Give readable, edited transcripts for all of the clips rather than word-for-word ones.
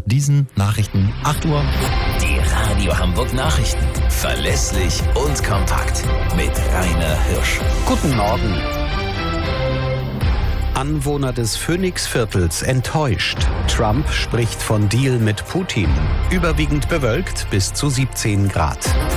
diesen Nachrichten 8 Uhr. Die Radio Hamburg Nachrichten. Verlässlich und kompakt. Mit Rainer Hirsch. Guten Morgen. Anwohner des Phoenixviertels enttäuscht. Trump spricht von Deal mit Putin. Überwiegend bewölkt bis zu 17 Grad.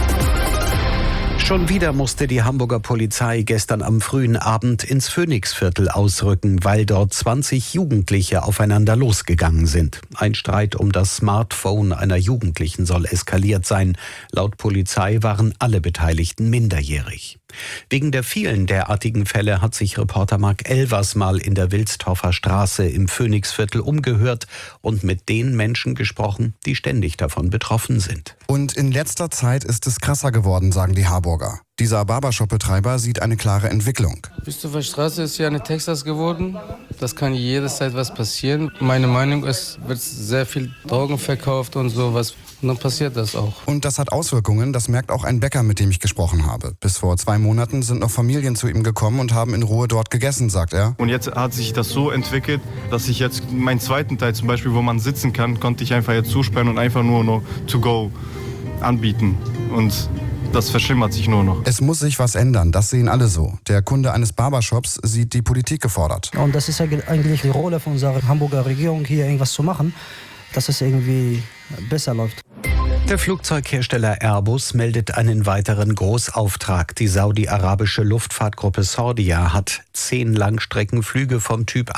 Schon wieder musste die Hamburger Polizei gestern am frühen Abend ins Phoenixviertel ausrücken, weil dort 20 Jugendliche aufeinander losgegangen sind. Ein Streit um das Smartphone einer Jugendlichen soll eskaliert sein. Laut Polizei waren alle Beteiligten minderjährig. Wegen der vielen derartigen Fälle hat sich Reporter Mark Elvers mal in der Wilstorfer Straße im Phoenixviertel umgehört und mit den Menschen gesprochen, die ständig davon betroffen sind. Und in letzter Zeit ist es krasser geworden, sagen die Harburger. Dieser Barbershop-Betreiber sieht eine klare Entwicklung. Wilstorfer Straße ist ja eine Texas geworden. Das kann jederzeit was passieren. Meine Meinung ist, wird sehr viel Drogen verkauft und sowas. Und dann passiert das auch. Und das hat Auswirkungen, das merkt auch ein Bäcker, mit dem ich gesprochen habe. Bis vor 2 Monaten sind noch Familien zu ihm gekommen und haben in Ruhe dort gegessen, sagt er. Und jetzt hat sich das so entwickelt, dass ich jetzt meinen zweiten Teil zum Beispiel, wo man sitzen kann, konnte ich einfach jetzt zusperren und einfach nur noch to go anbieten. Und das verschlimmert sich nur noch. Es muss sich was ändern, das sehen alle so. Der Kunde eines Barbershops sieht die Politik gefordert. Und das ist eigentlich die Rolle von unserer Hamburger Regierung, hier irgendwas zu machen, dass es irgendwie besser läuft. Der Flugzeughersteller Airbus meldet einen weiteren Großauftrag. Die saudi-arabische Luftfahrtgruppe Saudia hat 10 Langstreckenflüge vom Typ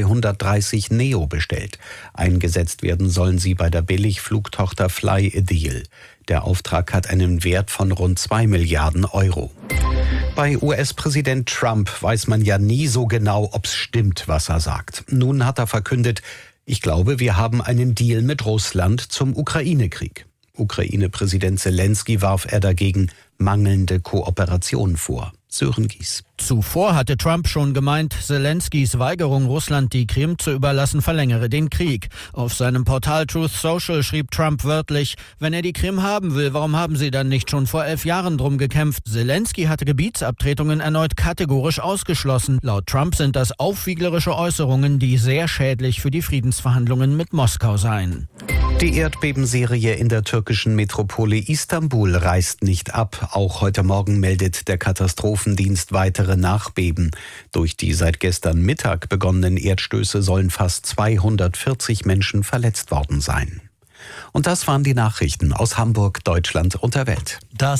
A330 Neo bestellt. Eingesetzt werden sollen sie bei der Billigflugtochter Flyadeal. Der Auftrag hat einen Wert von rund 2 Milliarden Euro. Bei US-Präsident Trump weiß man ja nie so genau, ob es stimmt, was er sagt. Nun hat er verkündet, ich glaube, wir haben einen Deal mit Russland zum Ukraine-Krieg. Ukraine-Präsident Zelensky warf er dagegen mangelnde Kooperation vor. Sören Gies. Zuvor hatte Trump schon gemeint, Zelenskys Weigerung, Russland die Krim zu überlassen, verlängere den Krieg. Auf seinem Portal Truth Social schrieb Trump wörtlich, wenn er die Krim haben will, warum haben sie dann nicht schon vor 11 Jahren drum gekämpft? Zelensky hatte Gebietsabtretungen erneut kategorisch ausgeschlossen. Laut Trump sind das aufwieglerische Äußerungen, die sehr schädlich für die Friedensverhandlungen mit Moskau seien. Die Erdbebenserie in der türkischen Metropole Istanbul reißt nicht ab. Auch heute Morgen meldet der Katastrophendienst weitere Nachbeben. Durch die seit gestern Mittag begonnenen Erdstöße sollen fast 240 Menschen verletzt worden sein. Und das waren die Nachrichten aus Hamburg, Deutschland und der Welt.